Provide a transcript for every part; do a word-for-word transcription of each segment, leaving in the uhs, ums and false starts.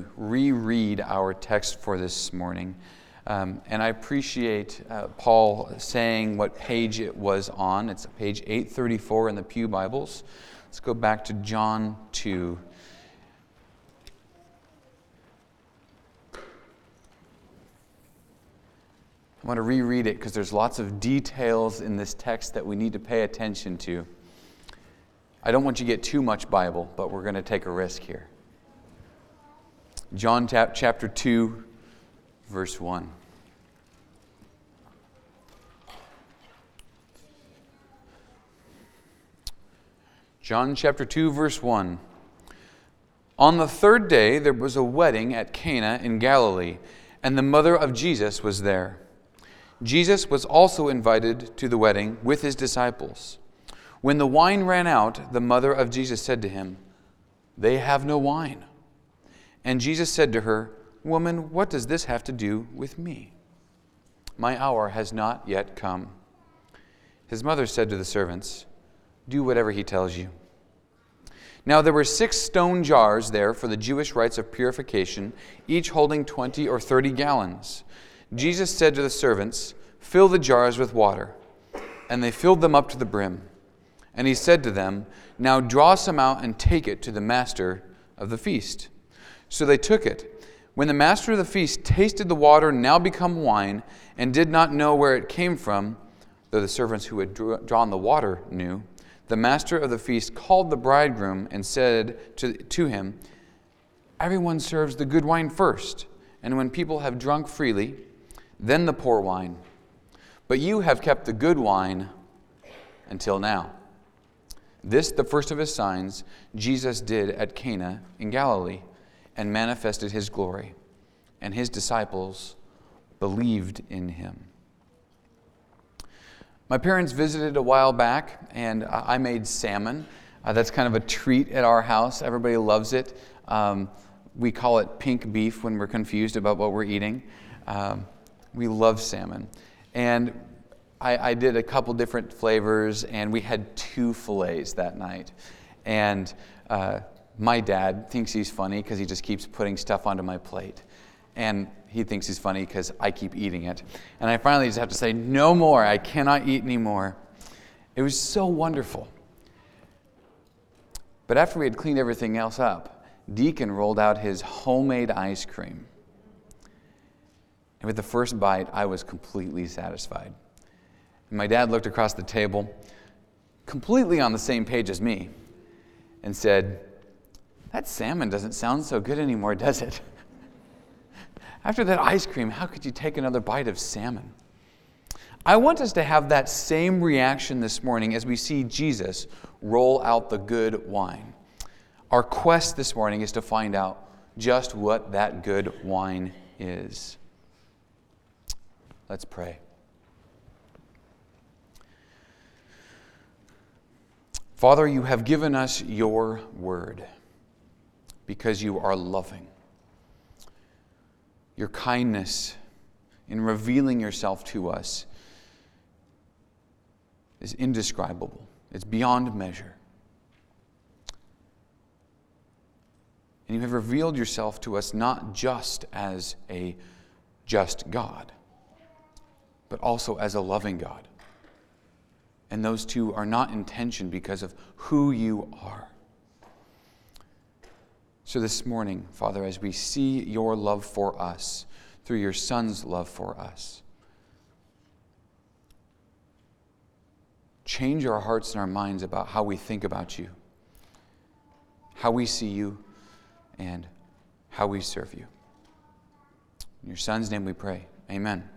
reread our text for this morning. Um, and I appreciate uh, Paul saying what page it was on. It's page eight thirty-four in the Pew Bibles. Let's go back to John two. I want to reread it because there's lots of details in this text that we need to pay attention to. I don't want you to get too much Bible, but we're going to take a risk here. John chapter two, verse one. John chapter two, verse one. On the third day there was a wedding at Cana in Galilee, and the mother of Jesus was there. Jesus was also invited to the wedding with his disciples. When the wine ran out, the mother of Jesus said to him, "They have no wine." And Jesus said to her, "Woman, what does this have to do with me? My hour has not yet come." His mother said to the servants, "Do whatever he tells you." Now there were six stone jars there for the Jewish rites of purification, each holding twenty or thirty gallons. Jesus said to the servants, "Fill the jars with water." And they filled them up to the brim. And he said to them, "Now draw some out and take it to the master of the feast." So they took it. When the master of the feast tasted the water now become wine, and did not know where it came from, though the servants who had drawn the water knew, the master of the feast called the bridegroom and said to, to him, "Everyone serves the good wine first, and when people have drunk freely, then the poor wine. But you have kept the good wine until now." This, the first of his signs, Jesus did at Cana in Galilee, and manifested his glory, and his disciples believed in him. My parents visited a while back, and I made salmon. Uh, that's kind of a treat at our house. Everybody loves it. Um, we call it pink beef when we're confused about what we're eating. Um, we love salmon. And I, I did a couple different flavors, and we had two fillets that night. And uh, my dad thinks he's funny because he just keeps putting stuff onto my plate. And he thinks he's funny because I keep eating it. And I finally just have to say, no more. I cannot eat anymore. It was so wonderful. But after we had cleaned everything else up, Deacon rolled out his homemade ice cream. And with the first bite, I was completely satisfied. And my dad looked across the table, completely on the same page as me, and said, "That salmon doesn't sound so good anymore, does it? After that ice cream, how could you take another bite of salmon?" I want us to have that same reaction this morning as we see Jesus roll out the good wine. Our quest this morning is to find out just what that good wine is. Let's pray. Father, you have given us your word because you are loving. Your kindness in revealing yourself to us is indescribable. It's beyond measure. And you have revealed yourself to us not just as a just God, but also as a loving God. And those two are not in tension because of who you are. So this morning, Father, as we see your love for us through your Son's love for us, change our hearts and our minds about how we think about you, how we see you, and how we serve you. In your Son's name we pray. Amen.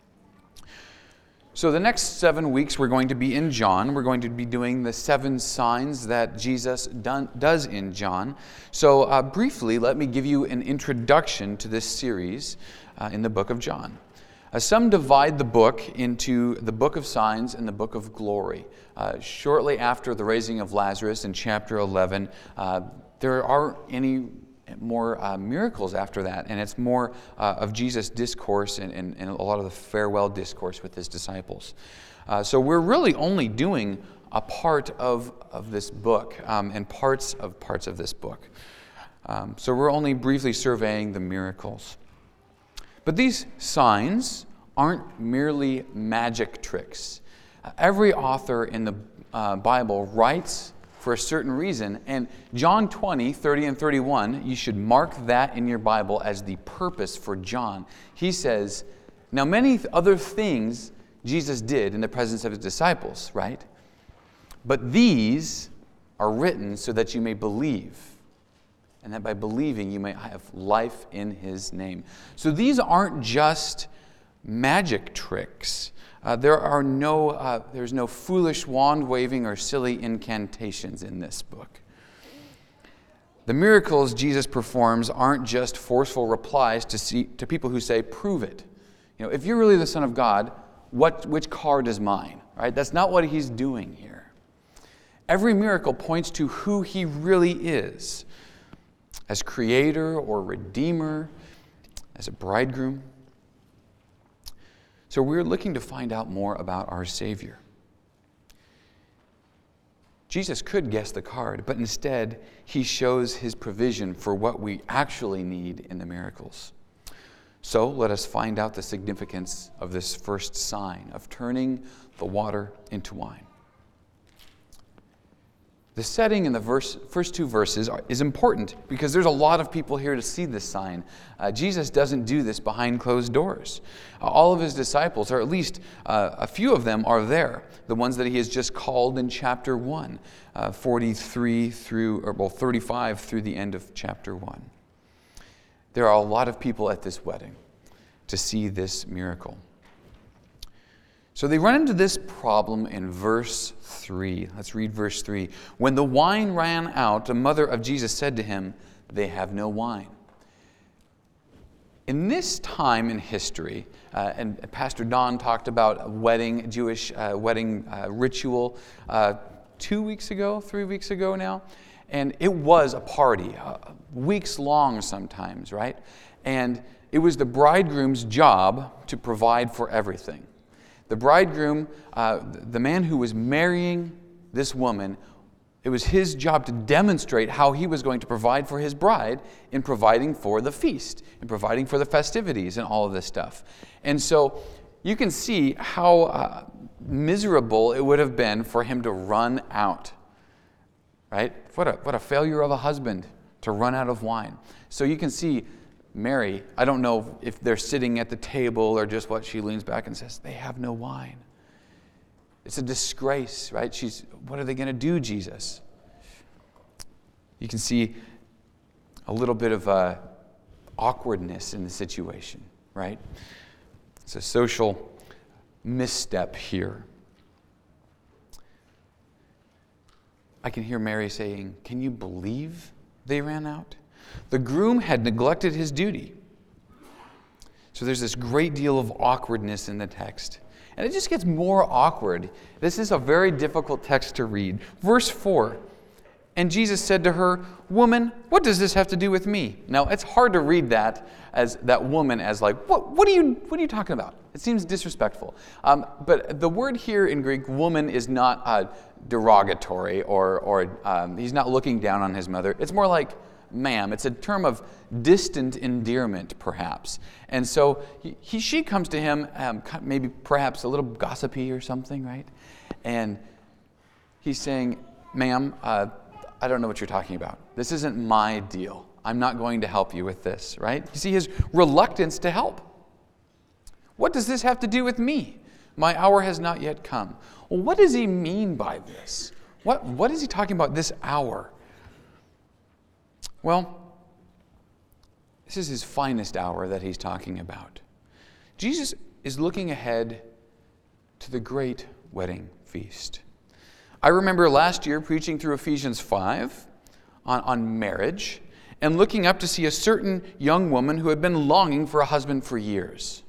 So the next seven weeks we're going to be in John. We're going to be doing the seven signs that Jesus done, does in John. So uh, briefly, let me give you an introduction to this series uh, in the book of John. Uh, some divide the book into the book of signs and the book of glory. Uh, shortly after the raising of Lazarus in chapter eleven, uh, there aren't any more uh, miracles after that, and it's more uh, of Jesus' discourse and, and, and a lot of the farewell discourse with his disciples. Uh, so we're really only doing a part of, of this book um, and parts of parts of this book. Um, so we're only briefly surveying the miracles. But these signs aren't merely magic tricks. Uh, every author in the uh, Bible writes for a certain reason, and John twenty, thirty, and thirty-one, you should mark that in your Bible as the purpose for John. He says, now many other things Jesus did in the presence of his disciples, right? But these are written so that you may believe, and that by believing you may have life in his name. So these aren't just magic tricks. Uh, there are no, uh, there's no foolish wand waving or silly incantations in this book. The miracles Jesus performs aren't just forceful replies to see, to people who say, prove it. You know, if you're really the Son of God, what which card is mine? Right? That's not what he's doing here. Every miracle points to who he really is, as creator or redeemer, as a bridegroom. So we're looking to find out more about our Savior. Jesus could guess the card, but instead he shows his provision for what we actually need in the miracles. So let us find out the significance of this first sign of turning the water into wine. The setting in the verse, first two verses are, is important because there's a lot of people here to see this sign. Uh, Jesus doesn't do this behind closed doors. Uh, all of his disciples, or at least uh, a few of them, are there. The ones that he has just called in chapter one, uh, forty-three through, or well, thirty-five through the end of chapter one. There are a lot of people at this wedding to see this miracle. So they run into this problem in verse three. Let's read verse three. When the wine ran out, the mother of Jesus said to him, "They have no wine." In this time in history, uh, and Pastor Don talked about a wedding, Jewish uh, wedding uh, ritual uh, two weeks ago, three weeks ago now, and it was a party, uh, weeks long sometimes, right? And it was the bridegroom's job to provide for everything. The bridegroom, uh, the man who was marrying this woman, it was his job to demonstrate how he was going to provide for his bride in providing for the feast, in providing for the festivities and all of this stuff. And so you can see how uh, miserable it would have been for him to run out, right? What a, what a failure of a husband to run out of wine. So you can see Mary, I don't know if they're sitting at the table or just what, she leans back and says, they have no wine. It's a disgrace, right? She's, what are they going to do, Jesus? You can see a little bit of uh, awkwardness in the situation, right? It's a social misstep here. I can hear Mary saying, can you believe they ran out? The groom had neglected his duty. So there's this great deal of awkwardness in the text. And it just gets more awkward. This is a very difficult text to read. Verse four, and Jesus said to her, "Woman, what does this have to do with me?" Now, it's hard to read that as that woman as like, what, what, are, you, what are you talking about? It seems disrespectful. Um, but the word here in Greek, woman, is not uh, derogatory or, or um, he's not looking down on his mother. It's more like, ma'am. It's a term of distant endearment, perhaps. And so he, he she comes to him, um, maybe perhaps a little gossipy or something, right? And he's saying, ma'am, uh, I don't know what you're talking about. This isn't my deal. I'm not going to help you with this, right? You see his reluctance to help. What does this have to do with me? My hour has not yet come. Well, what does he mean by this? What, what is he talking about, this hour? Well, this is his finest hour that he's talking about. Jesus is looking ahead to the great wedding feast. I remember last year preaching through Ephesians five on, on marriage and looking up to see a certain young woman who had been longing for a husband for years.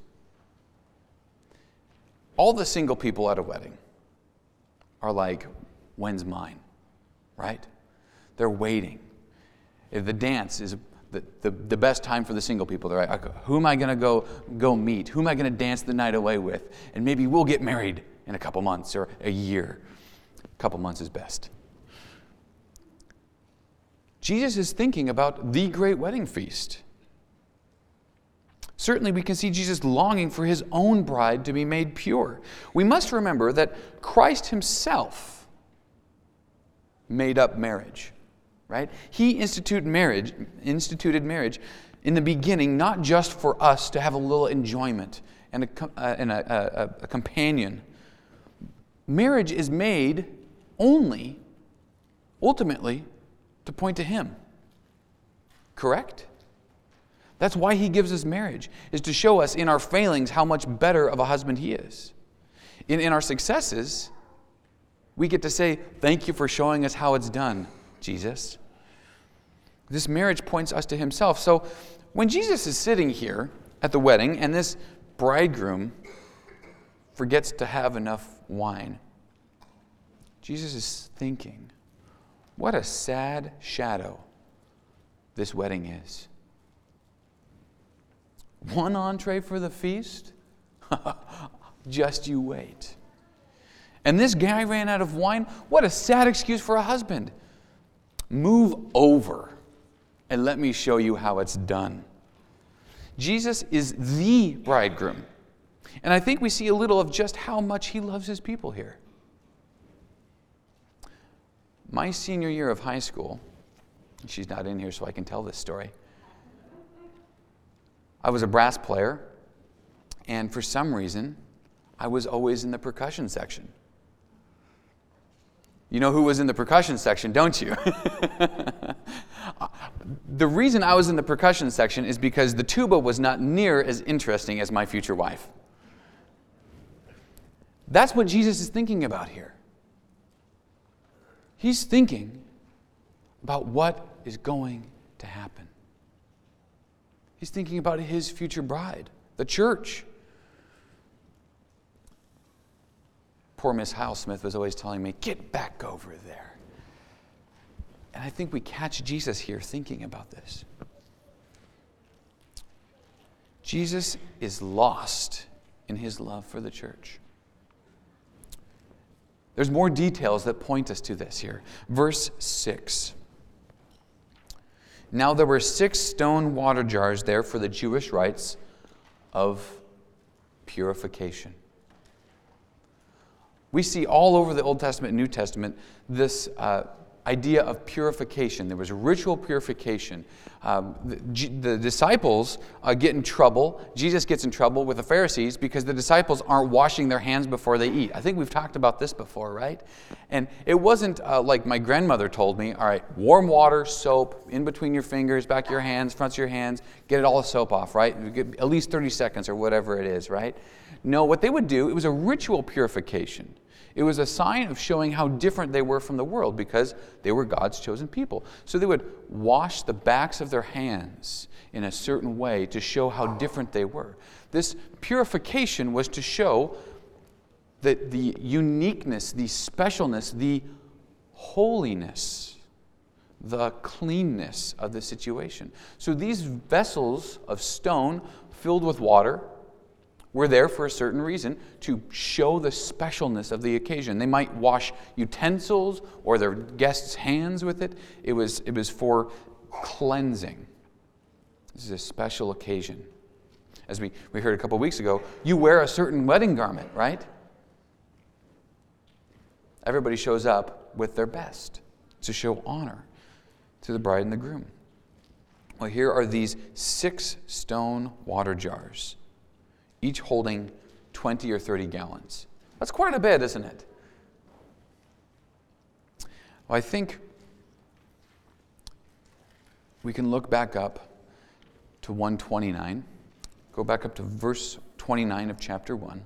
All the single people at a wedding are like, when's mine? Right? They're waiting. If the dance is the, the, the best time for the single people, they're like, okay, who am I going to go go meet? Who am I going to dance the night away with? And maybe we'll get married in a couple months or a year. A couple months is best. Jesus is thinking about the great wedding feast. Certainly, we can see Jesus longing for his own bride to be made pure. We must remember that Christ himself made up marriage, right? He instituted marriage, instituted marriage in the beginning, not just for us to have a little enjoyment and a, uh, and a, a, a companion. Marriage is made only, ultimately, to point to him. Correct? That's why he gives us marriage, is to show us in our failings how much better of a husband he is. In, in our successes, we get to say, thank you for showing us how it's done, Jesus. This marriage points us to himself. So when Jesus is sitting here at the wedding and this bridegroom forgets to have enough wine, Jesus is thinking, what a sad shadow this wedding is. One entree for the feast? Just you wait. And this guy ran out of wine? What a sad excuse for a husband. Move over and let me show you how it's done. Jesus is the bridegroom. And I think we see a little of just how much he loves his people here. My senior year of high school, she's not in here so I can tell this story. I was a brass player, and for some reason, I was always in the percussion section. You know who was in the percussion section, don't you? The reason I was in the percussion section is because the tuba was not near as interesting as my future wife. That's what Jesus is thinking about here. He's thinking about what is going to happen. He's thinking about his future bride, the church. Poor Miss Howell-Smith was always telling me, get back over there. And I think we catch Jesus here thinking about this. Jesus is lost in his love for the church. There's more details that point us to this here. Verse six. Now there were six stone water jars there for the Jewish rites of purification. We see all over the Old Testament and New Testament this uh, idea of purification. There was ritual purification. Um, the, the disciples uh, get in trouble. Jesus gets in trouble with the Pharisees because the disciples aren't washing their hands before they eat. I think we've talked about this before, right? And it wasn't uh, like my grandmother told me, all right, warm water, soap, in between your fingers, back of your hands, fronts of your hands, get it all the soap off, right? You get at least thirty seconds or whatever it is, right? No, what they would do, it was a ritual purification. It was a sign of showing how different they were from the world because they were God's chosen people. So they would wash the backs of their hands in a certain way to show how different they were. This purification was to show that the uniqueness, the specialness, the holiness, the cleanness of the situation. So these vessels of stone filled with water were there for a certain reason, to show the specialness of the occasion. They might wash utensils or their guests' hands with it. It was, it was for cleansing. This is a special occasion. As we, we heard a couple weeks ago, you wear a certain wedding garment, right? Everybody shows up with their best to show honor to the bride and the groom. Well, here are these six stone water jars, each holding twenty or thirty gallons. That's quite a bit, isn't it? Well, I think we can look back up to one twenty-nine. Go back up to verse twenty-nine of chapter one.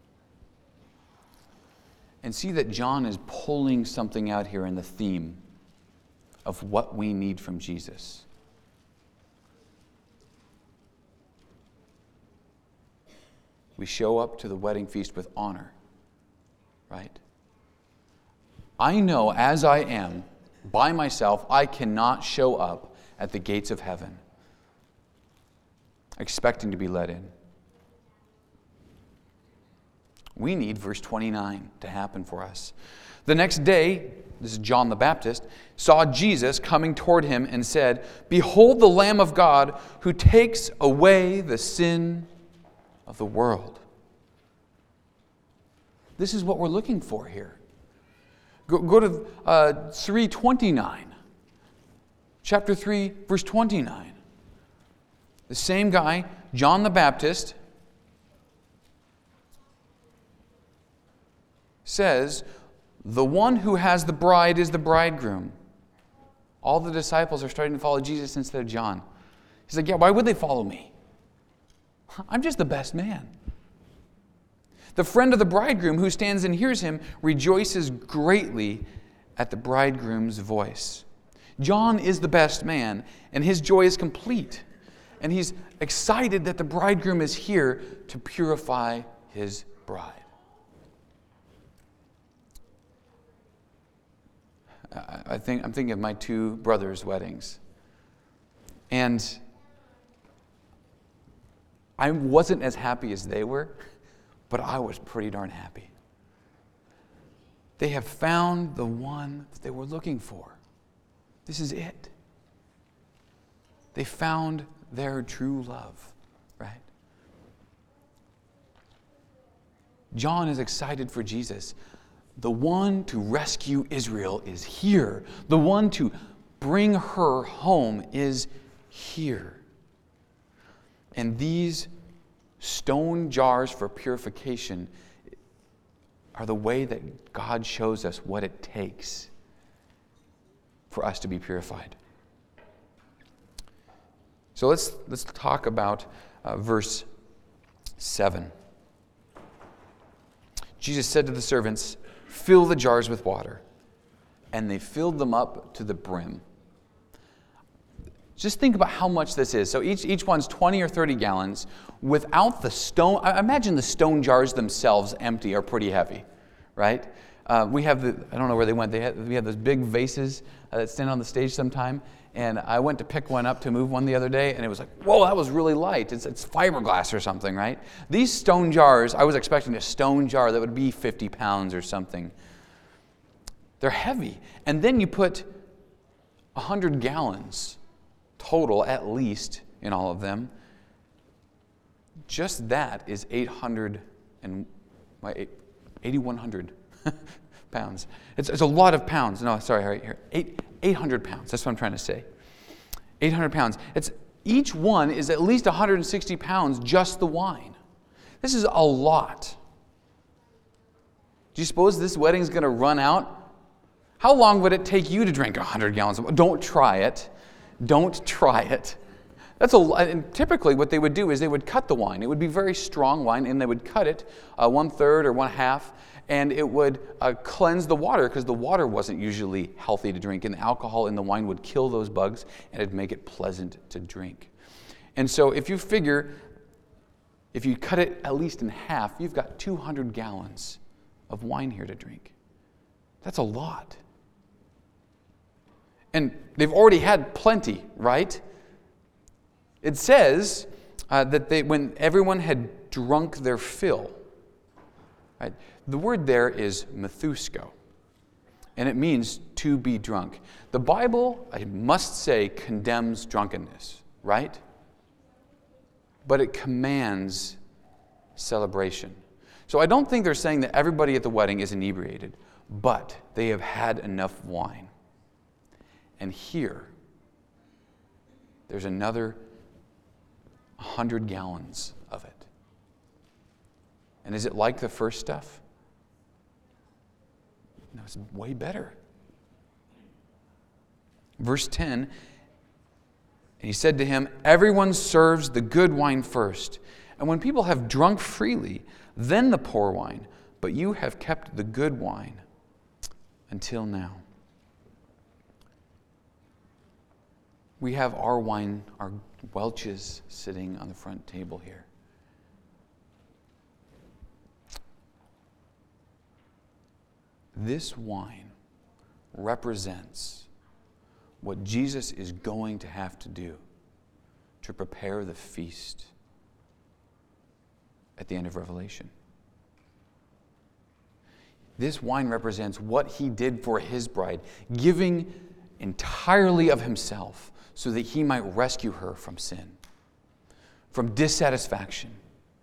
And see that John is pulling something out here in the theme of what we need from Jesus. We show up to the wedding feast with honor, right? I know as I am, by myself, I cannot show up at the gates of heaven expecting to be let in. We need verse twenty-nine to happen for us. The next day, this is John the Baptist, saw Jesus coming toward him and said, "Behold the Lamb of God who takes away the sin of the world." This is what we're looking for here. Go, go to uh, three twenty-nine. Chapter three, verse twenty-nine. The same guy, John the Baptist, says, "The one who has the bride is the bridegroom." All the disciples are starting to follow Jesus instead of John. He's like, yeah, why would they follow me? I'm just the best man. The friend of the bridegroom who stands and hears him rejoices greatly at the bridegroom's voice. John is the best man, and his joy is complete. And he's excited that the bridegroom is here to purify his bride. I think I'm thinking of my two brothers' weddings. And I wasn't as happy as they were, but I was pretty darn happy. They have found the one that they were looking for. This is it. They found their true love, right? John is excited for Jesus. The one to rescue Israel is here. The one to bring her home is here. And these stone jars for purification are the way that God shows us what it takes for us to be purified. So let's let's talk about uh, verse seven. Jesus said to the servants, "Fill the jars with water." And they filled them up to the brim. Just think about how much this is. So each, each one's twenty or thirty gallons. Without the stone, I imagine the stone jars themselves empty are pretty heavy, right? Uh, we have the, I don't know where they went. They had, we have those big vases uh, that stand on the stage sometime. And I went to pick one up to move one the other day, and it was like, whoa, that was really light. It's, it's fiberglass or something, right? These stone jars, I was expecting a stone jar that would be fifty pounds or something. They're heavy. And then you put one hundred gallons total, at least, in all of them. Just that is eight hundred and eighty-one hundred pounds. It's, it's a lot of pounds. No, sorry, right here. Eight, eight hundred pounds. That's what I'm trying to say. eight hundred pounds. It's, each one is at least one hundred sixty pounds, just the wine. This is a lot. Do you suppose this wedding's going to run out? How long would it take you to drink one hundred gallons? Don't try it. Don't try it. That's a, and typically what they would do is they would cut the wine. It would be very strong wine, and they would cut it uh, one third or one half, and it would uh, cleanse the water because the water wasn't usually healthy to drink, and the alcohol in the wine would kill those bugs, and it'd make it pleasant to drink. And so if you figure, if you cut it at least in half, you've got two hundred gallons of wine here to drink. That's a lot. And they've already had plenty, right? It says uh, that they, when everyone had drunk their fill, right? The word there is methusko, and it means to be drunk. The Bible, I must say, condemns drunkenness, right? But it commands celebration. So I don't think they're saying that everybody at the wedding is inebriated, but they have had enough wine. And here, there's another one hundred gallons of it. And is it like the first stuff? No, it's way better. Verse ten, and he said to him, "Everyone serves the good wine first, and when people have drunk freely, then the poor wine, but you have kept the good wine until now." We have our wine, our Welch's, sitting on the front table here. This wine represents what Jesus is going to have to do to prepare the feast at the end of Revelation. This wine represents what he did for his bride, giving entirely of himself so that he might rescue her from sin, from dissatisfaction.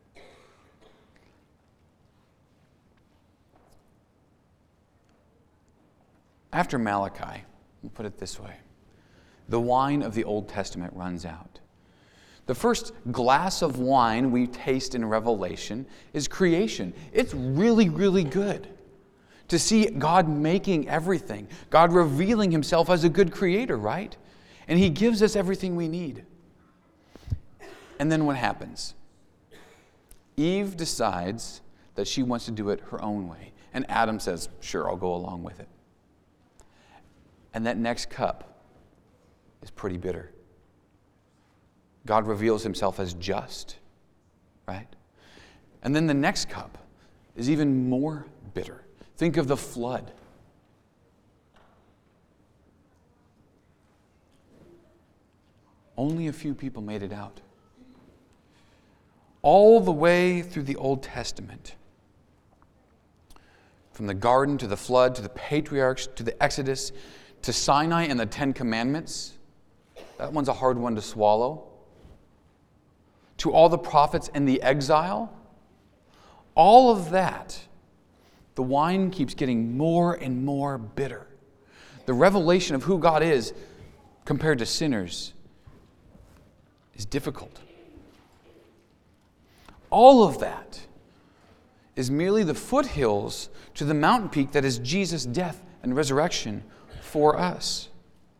After Malachi, we'll put it this way, the wine of the Old Testament runs out. The first glass of wine we taste in Revelation is creation. It's really, really good to see God making everything, God revealing himself as a good creator, right? And he gives us everything we need. And then what happens? Eve decides that she wants to do it her own way. And Adam says, sure, I'll go along with it. And that next cup is pretty bitter. God reveals himself as just, right? And then the next cup is even more bitter. Think of the flood. Only a few people made it out. All the way through the Old Testament, from the garden to the flood, to the patriarchs, to the Exodus, to Sinai and the Ten Commandments. That one's a hard one to swallow. To all the prophets and the exile. All of that, the wine keeps getting more and more bitter. The revelation of who God is compared to sinners is difficult. All of that is merely the foothills to the mountain peak that is Jesus' death and resurrection for us.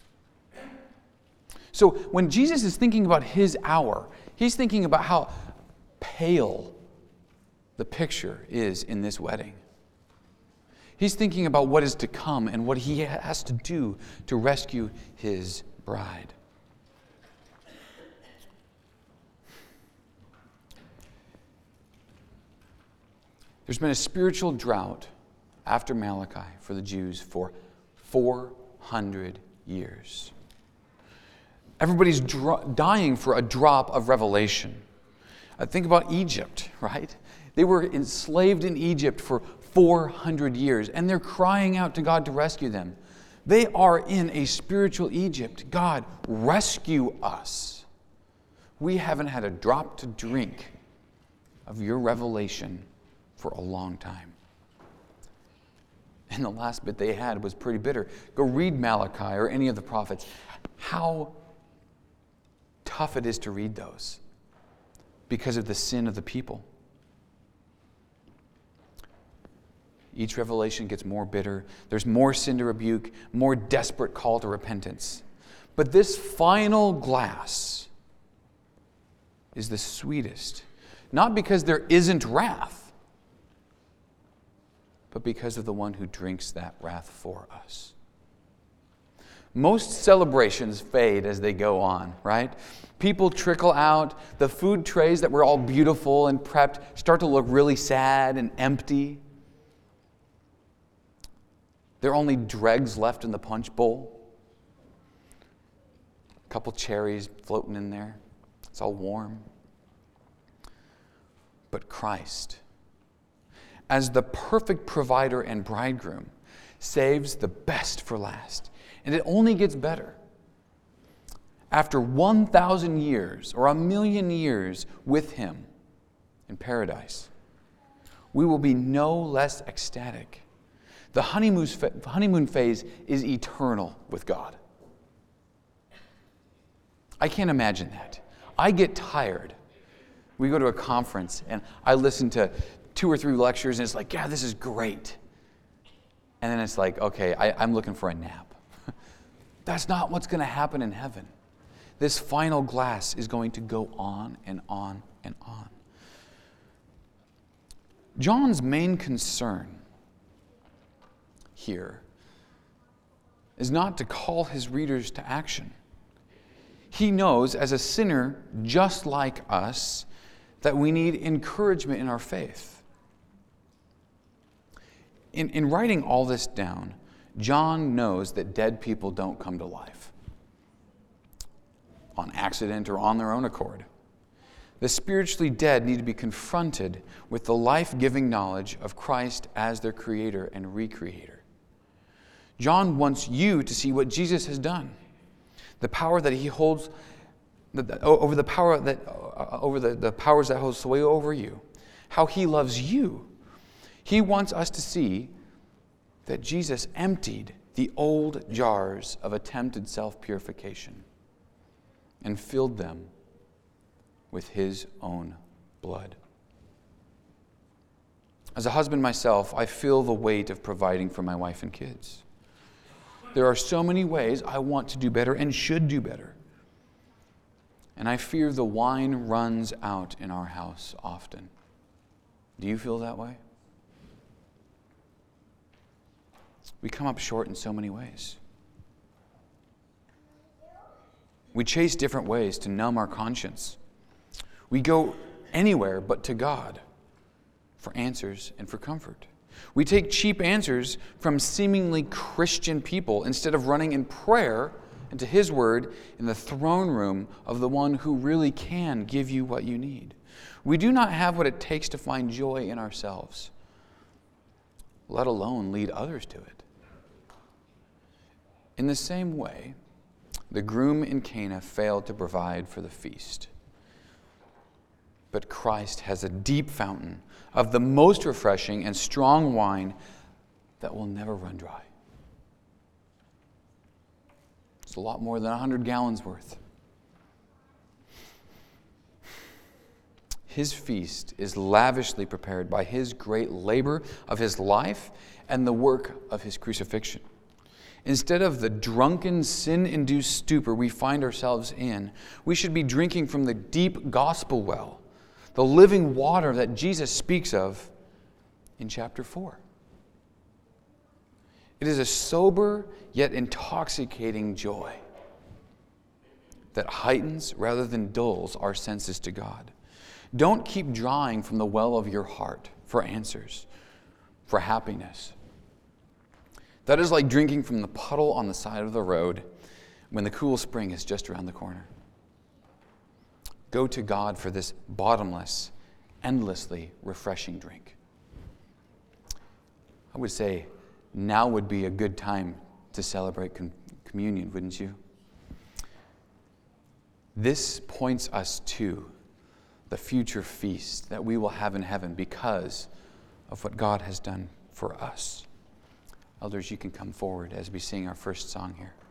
So when Jesus is thinking about his hour, he's thinking about how pale the picture is in this wedding. He's thinking about what is to come and what he has to do to rescue his bride. There's been a spiritual drought after Malachi for the Jews for four hundred years. Everybody's dr- dying for a drop of revelation. I think about Egypt, right? They were enslaved in Egypt for four hundred years, and they're crying out to God to rescue them. They are in a spiritual Egypt. God, rescue us. We haven't had a drop to drink of your revelation for a long time. And the last bit they had was pretty bitter. Go read Malachi or any of the prophets. How tough it is to read those because of the sin of the people. Each revelation gets more bitter. There's more sin to rebuke, more desperate call to repentance. But this final glass is the sweetest. Not because there isn't wrath, but because of the one who drinks that wrath for us. Most celebrations fade as they go on, right? People trickle out. The food trays that were all beautiful and prepped start to look really sad and empty. There are only dregs left in the punch bowl. A couple cherries floating in there. It's all warm. But Christ, as the perfect provider and bridegroom, saves the best for last. And it only gets better. After one thousand years or a million years with him in paradise, we will be no less ecstatic. The honeymoon phase is eternal with God. I can't imagine that. I get tired. We go to a conference and I listen to two or three lectures and it's like, yeah, this is great. And then it's like, okay, I, I'm looking for a nap. That's not what's going to happen in heaven. This final glass is going to go on and on and on. John's main concern here is not to call his readers to action. He knows, as a sinner just like us, that we need encouragement in our faith. In, in writing all this down, John knows that dead people don't come to life on accident or on their own accord. The spiritually dead need to be confronted with the life-giving knowledge of Christ as their creator and recreator. John wants you to see what Jesus has done, the power that he holds over the power that over the, the powers that hold sway over you, how he loves you. He wants us to see that Jesus emptied the old jars of attempted self-purification and filled them with his own blood. As a husband myself, I feel the weight of providing for my wife and kids. There are so many ways I want to do better and should do better. And I fear the wine runs out in our house often. Do you feel that way? We come up short in so many ways. We chase different ways to numb our conscience. We go anywhere but to God for answers and for comfort. We take cheap answers from seemingly Christian people instead of running in prayer into his word in the throne room of the one who really can give you what you need. We do not have what it takes to find joy in ourselves, let alone lead others to it. In the same way, the groom in Cana failed to provide for the feast. But Christ has a deep fountain of the most refreshing and strong wine that will never run dry. It's a lot more than one hundred gallons worth. His feast is lavishly prepared by his great labor of his life and the work of his crucifixion. Instead of the drunken, sin-induced stupor we find ourselves in, we should be drinking from the deep gospel well, the living water that Jesus speaks of in chapter four. It is a sober yet intoxicating joy that heightens rather than dulls our senses to God. Don't keep drawing from the well of your heart for answers, for happiness. That is like drinking from the puddle on the side of the road when the cool spring is just around the corner. Go to God for this bottomless, endlessly refreshing drink. I would say now would be a good time to celebrate com- communion, wouldn't you? This points us to the future feast that we will have in heaven because of what God has done for us. Elders, you can come forward as we sing our first song here.